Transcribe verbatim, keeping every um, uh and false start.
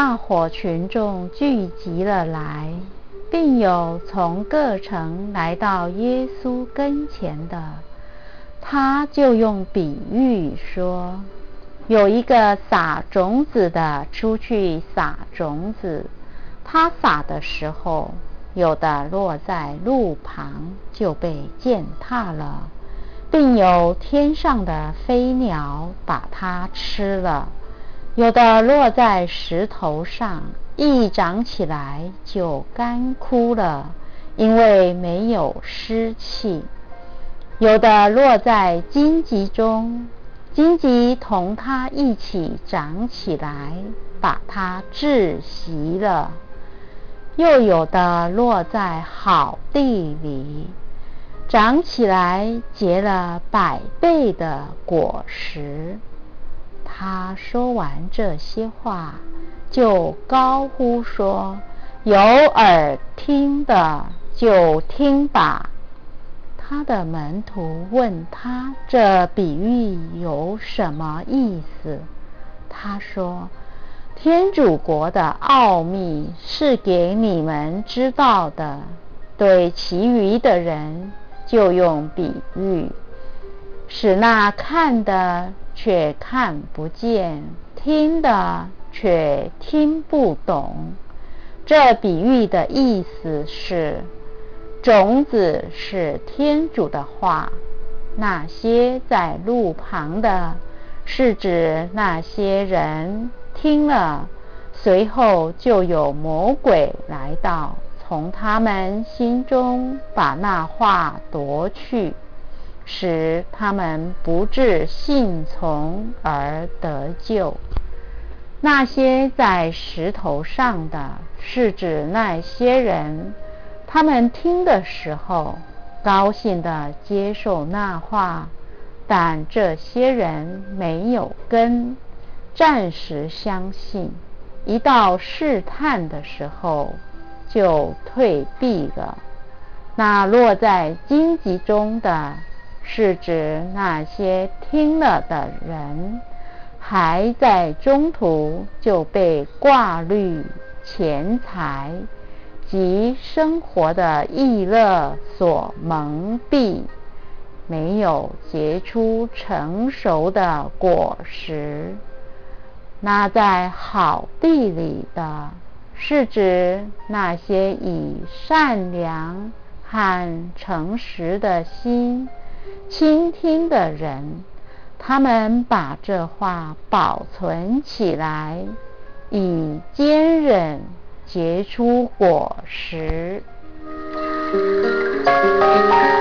大伙群众聚集了来，并有从各城来到耶稣跟前的，他就用比喻说，有一个撒种子的出去撒种子，他撒的时候，有的落在路旁，就被践踏了，并有天上的飞鸟把它吃了；有的落在石头上，一长起来就干枯了，因为没有湿气；有的落在荆棘中，荆棘同它一起长起来，把它窒息了；又有的落在好地里，长起来结了百倍的果实。他说完这些话，就高呼说，有耳听的就听吧。他的门徒问他这比喻有什么意思，他说，天主国的奥秘是给你们知道的，对其余的人就用比喻，使那看的却看不见，听的却听不懂。这比喻的意思是，种子是天主的话，那些在路旁的，是指那些人听了，随后就有魔鬼来到，从他们心中把那话夺去，使他们不致信从而得救。那些在石头上的，是指那些人，他们听的时候，高兴地接受那话，但这些人没有根，暂时相信，一到试探的时候，就退避了。那落在荆棘中的，是指那些听了的人，还在中途就被挂虑、钱财及生活的意乐所蒙蔽，没有结出成熟的果实。那在好地里的，是指那些以善良和诚实的心倾听的人，他们把这话保存起来，以坚忍结出果实。